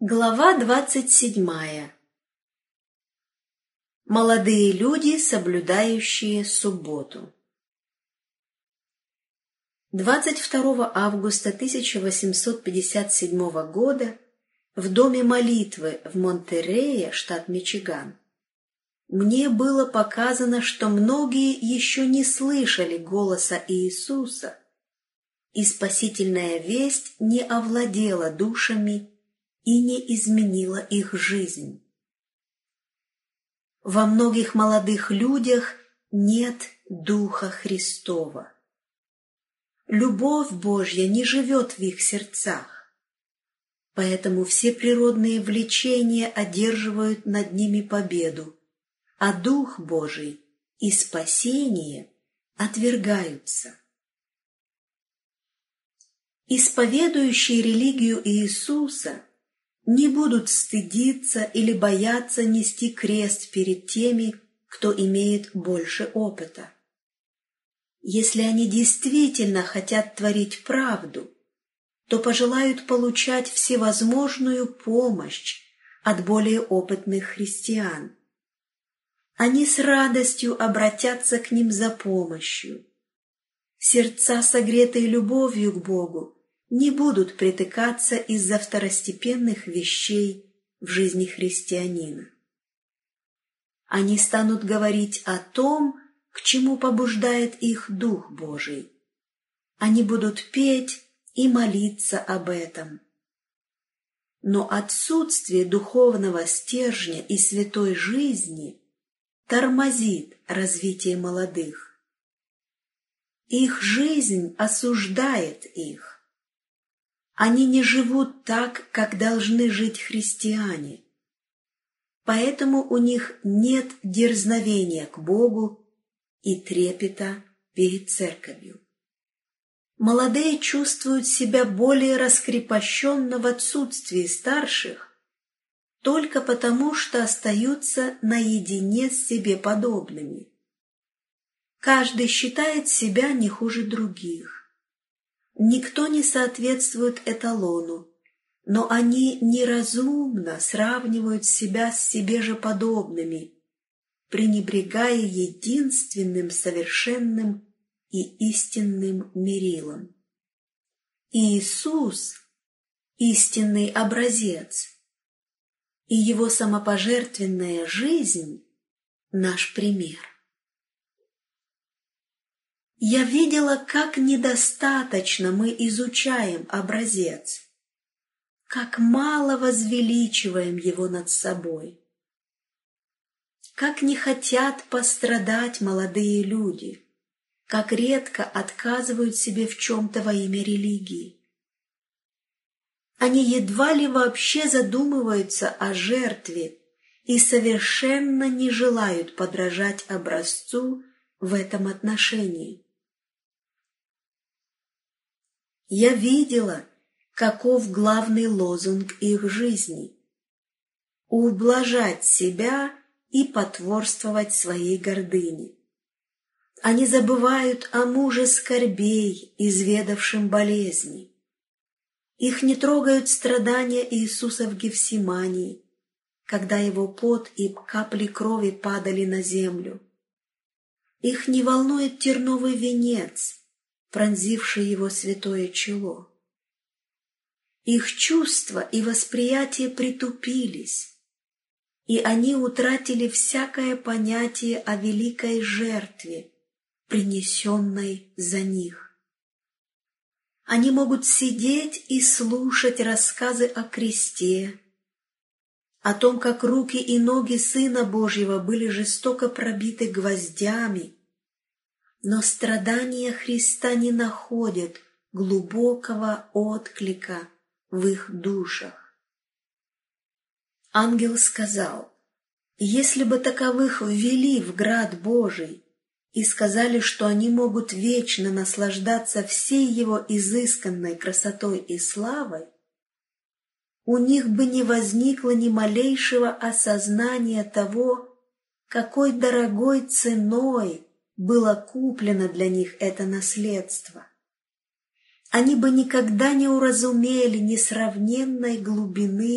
Глава 27. Молодые люди, соблюдающие субботу. 22 августа 1857 года в Доме молитвы в Монтерее, штат Мичиган, мне было показано, что многие еще не слышали голоса Иисуса, и спасительная весть не овладела душами и не изменила их жизнь. Во многих молодых людях нет Духа Христова. Любовь Божья не живет в их сердцах, поэтому все природные влечения одерживают над ними победу, а Дух Божий и спасение отвергаются. Исповедующие религию Иисуса не будут стыдиться или бояться нести крест перед теми, кто имеет больше опыта. Если они действительно хотят творить правду, то пожелают получать всевозможную помощь от более опытных христиан. Они с радостью обратятся к ним за помощью. Сердца, согретые любовью к Богу, не будут притыкаться из-за второстепенных вещей в жизни христианина. Они станут говорить о том, к чему побуждает их Дух Божий. Они будут петь и молиться об этом. Но отсутствие духовного стержня и святой жизни тормозит развитие молодых. Их жизнь осуждает их. Они не живут так, как должны жить христиане. Поэтому у них нет дерзновения к Богу и трепета перед церковью. Молодые чувствуют себя более раскрепощенно в отсутствии старших только потому, что остаются наедине с себе подобными. Каждый считает себя не хуже других. Никто не соответствует эталону, но они неразумно сравнивают себя с себе же подобными, пренебрегая единственным совершенным и истинным мерилом. Иисус – истинный образец, и Его самопожертвенная жизнь – наш пример. Я видела, как недостаточно мы изучаем образец, как мало возвеличиваем его над собой, как не хотят пострадать молодые люди, как редко отказывают себе в чем-то во имя религии. Они едва ли вообще задумываются о жертве и совершенно не желают подражать образцу в этом отношении. Я видела, каков главный лозунг их жизни – ублажать себя и потворствовать своей гордыне. Они забывают о муже скорбей, изведавшем болезни. Их не трогают страдания Иисуса в Гефсимании, когда его пот и капли крови падали на землю. Их не волнует терновый венец, пронзивший его святое чело. Их чувства и восприятие притупились, и они утратили всякое понятие о великой жертве, принесенной за них. Они могут сидеть и слушать рассказы о кресте, о том, как руки и ноги Сына Божьего были жестоко пробиты гвоздями, но страдания Христа не находят глубокого отклика в их душах. Ангел сказал: «Если бы таковых ввели в град Божий и сказали, что они могут вечно наслаждаться всей его изысканной красотой и славой, у них бы не возникло ни малейшего осознания того, какой дорогой ценой было куплено для них это наследство. Они бы никогда не уразумели несравненной глубины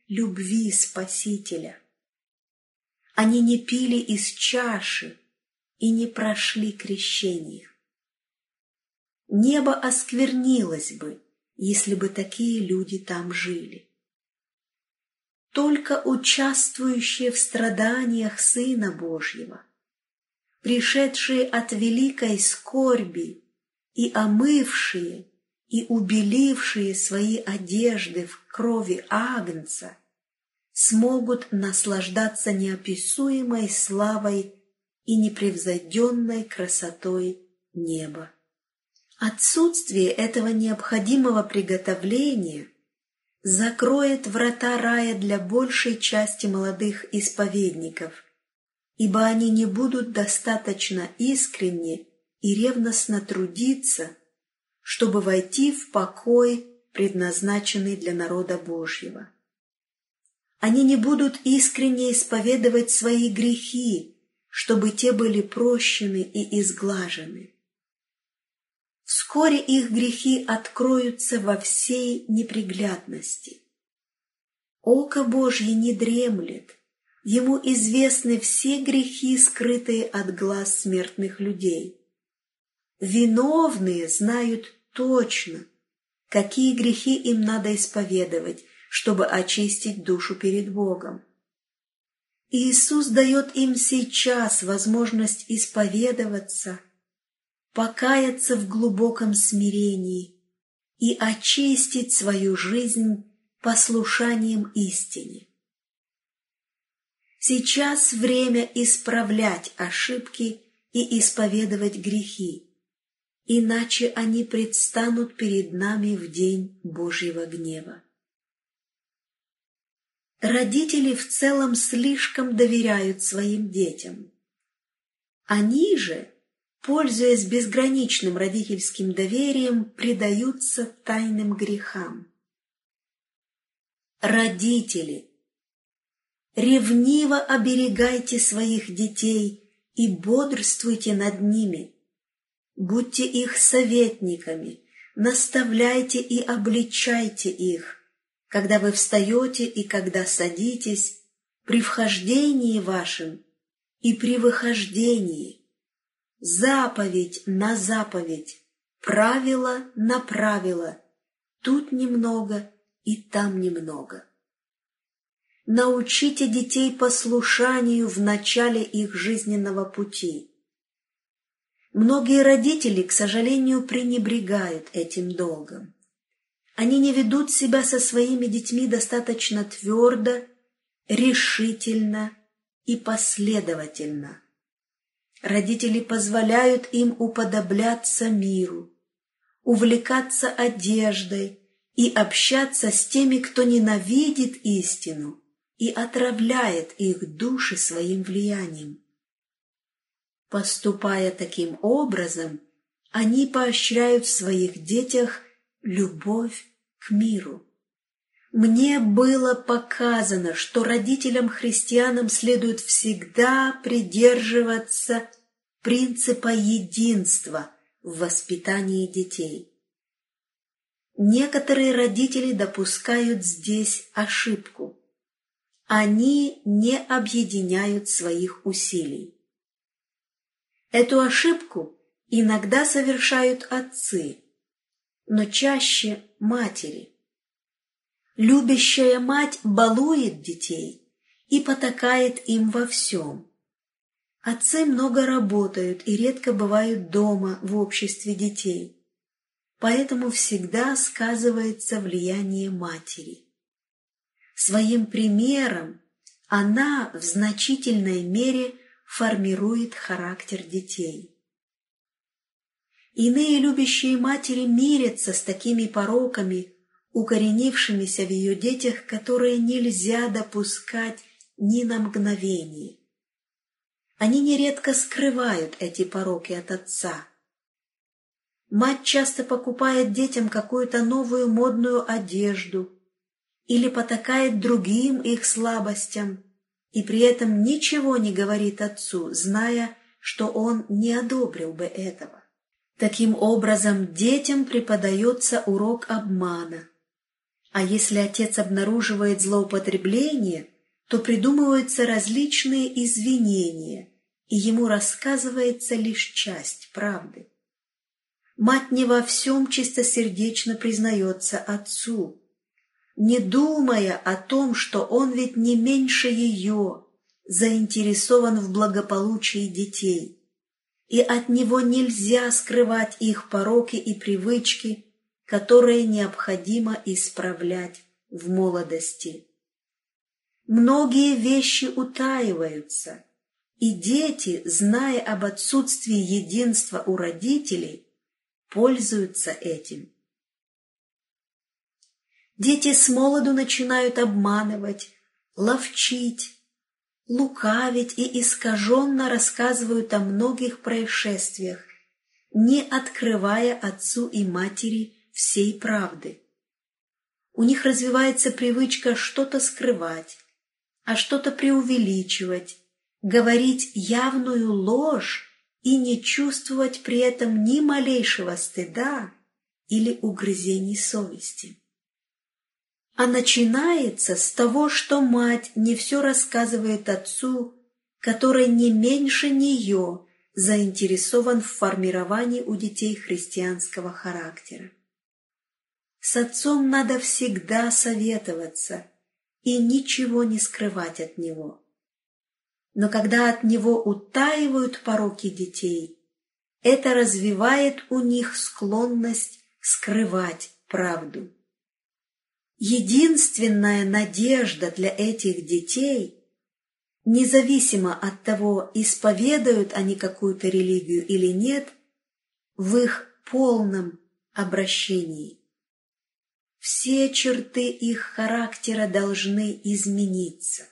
любви Спасителя. Они не пили из чаши и не прошли крещение. Небо осквернилось бы, если бы такие люди там жили. Только участвующие в страданиях Сына Божьего, пришедшие от великой скорби и омывшие и убелившие свои одежды в крови Агнца, смогут наслаждаться неописуемой славой и непревзойденной красотой неба. Отсутствие этого необходимого приготовления закроет врата рая для большей части молодых исповедников, ибо они не будут достаточно искренне и ревностно трудиться, чтобы войти в покой, предназначенный для народа Божьего. Они не будут искренне исповедовать свои грехи, чтобы те были прощены и изглажены. Вскоре их грехи откроются во всей неприглядности. Око Божье не дремлет, ему известны все грехи, скрытые от глаз смертных людей. Виновные знают точно, какие грехи им надо исповедовать, чтобы очистить душу перед Богом. Иисус дает им сейчас возможность исповедоваться, покаяться в глубоком смирении и очистить свою жизнь послушанием истине. Сейчас время исправлять ошибки и исповедовать грехи, иначе они предстанут перед нами в день Божьего гнева. Родители в целом слишком доверяют своим детям. Они же, пользуясь безграничным родительским доверием, предаются тайным грехам. Родители, ревниво оберегайте своих детей и бодрствуйте над ними. Будьте их советниками, наставляйте и обличайте их, когда вы встаете и когда садитесь, при вхождении вашем и при выхождении. Заповедь на заповедь, правило на правило, тут немного и там немного. Научите детей послушанию в начале их жизненного пути. Многие родители, к сожалению, пренебрегают этим долгом. Они не ведут себя со своими детьми достаточно твердо, решительно и последовательно. Родители позволяют им уподобляться миру, увлекаться одеждой и общаться с теми, кто ненавидит истину и отравляет их души своим влиянием. Поступая таким образом, они поощряют в своих детях любовь к миру. Мне было показано, что родителям-христианам следует всегда придерживаться принципа единства в воспитании детей. Некоторые родители допускают здесь ошибку. Они не объединяют своих усилий. Эту ошибку иногда совершают отцы, но чаще матери. Любящая мать балует детей и потакает им во всем. Отцы много работают и редко бывают дома в обществе детей, поэтому всегда сказывается влияние матери. Своим примером она в значительной мере формирует характер детей. Иные любящие матери мирятся с такими пороками, укоренившимися в ее детях, которые нельзя допускать ни на мгновение. Они нередко скрывают эти пороки от отца. Мать часто покупает детям какую-то новую модную одежду или потакает другим их слабостям, и при этом ничего не говорит отцу, зная, что он не одобрил бы этого. Таким образом, детям преподается урок обмана. А если отец обнаруживает злоупотребление, то придумываются различные извинения, и ему рассказывается лишь часть правды. Мать не во всем чистосердечно признается отцу, не думая о том, что он ведь не меньше ее заинтересован в благополучии детей, и от него нельзя скрывать их пороки и привычки, которые необходимо исправлять в молодости. Многие вещи утаиваются, и дети, зная об отсутствии единства у родителей, пользуются этим. Дети смолоду начинают обманывать, ловчить, лукавить и искаженно рассказывают о многих происшествиях, не открывая отцу и матери всей правды. У них развивается привычка что-то скрывать, а что-то преувеличивать, говорить явную ложь и не чувствовать при этом ни малейшего стыда или угрызений совести. А начинается с того, что мать не все рассказывает отцу, который не меньше нее заинтересован в формировании у детей христианского характера. С отцом надо всегда советоваться и ничего не скрывать от него. Но когда от него утаивают пороки детей, это развивает у них склонность скрывать правду. Единственная надежда для этих детей, независимо от того, исповедуют они какую-то религию или нет, в их полном обращении. Все черты их характера должны измениться.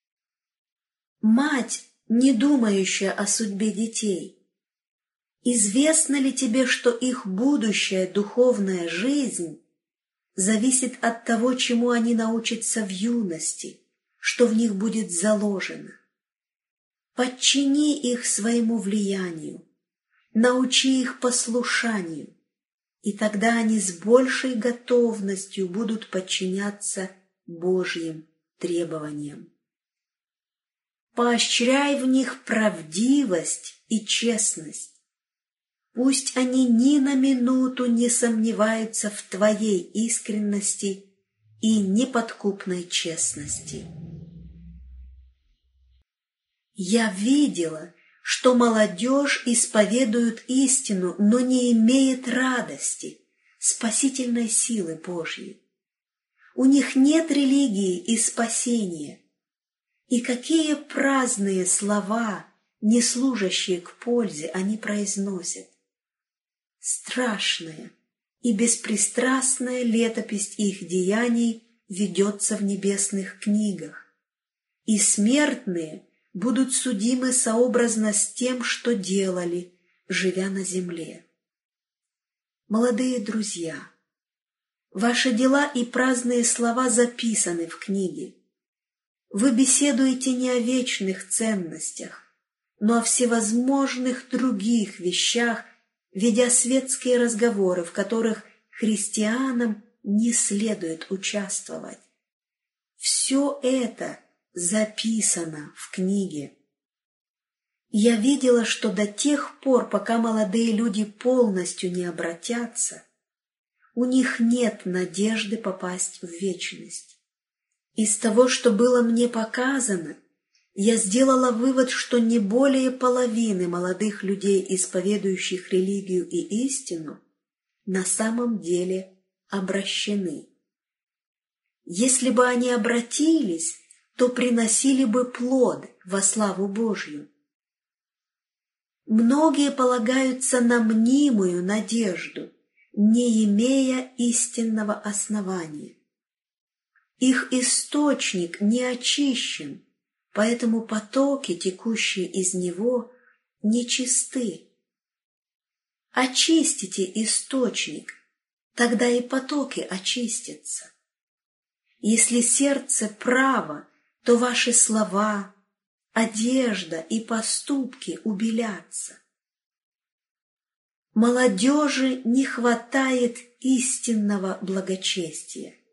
Мать, не думающая о судьбе детей, известно ли тебе, что их будущая духовная жизнь зависит от того, чему они научатся в юности, что в них будет заложено? Подчини их своему влиянию, научи их послушанию, и тогда они с большей готовностью будут подчиняться Божьим требованиям. Поощряй в них правдивость и честность. Пусть они ни на минуту не сомневаются в твоей искренности и неподкупной честности. Я видела, что молодежь исповедует истину, но не имеет радости, спасительной силы Божьей. У них нет религии и спасения. И какие праздные слова, не служащие к пользе, они произносят. Страшная и беспристрастная летопись их деяний ведется в небесных книгах, и смертные будут судимы сообразно с тем, что делали, живя на земле. Молодые друзья, ваши дела и праздные слова записаны в книге. Вы беседуете не о вечных ценностях, но о всевозможных других вещах, ведя светские разговоры, в которых христианам не следует участвовать. Все это записано в книге. Я видела, что до тех пор, пока молодые люди полностью не обратятся, у них нет надежды попасть в вечность. Из того, что было мне показано, я сделала вывод, что не более половины молодых людей, исповедующих религию и истину, на самом деле обращены. Если бы они обратились, то приносили бы плод во славу Божью. Многие полагаются на мнимую надежду, не имея истинного основания. Их источник не очищен, поэтому потоки, текущие из него, нечисты. Очистите источник, тогда и потоки очистятся. Если сердце право, то ваши слова, одежда и поступки убелятся. Молодежи не хватает истинного благочестия.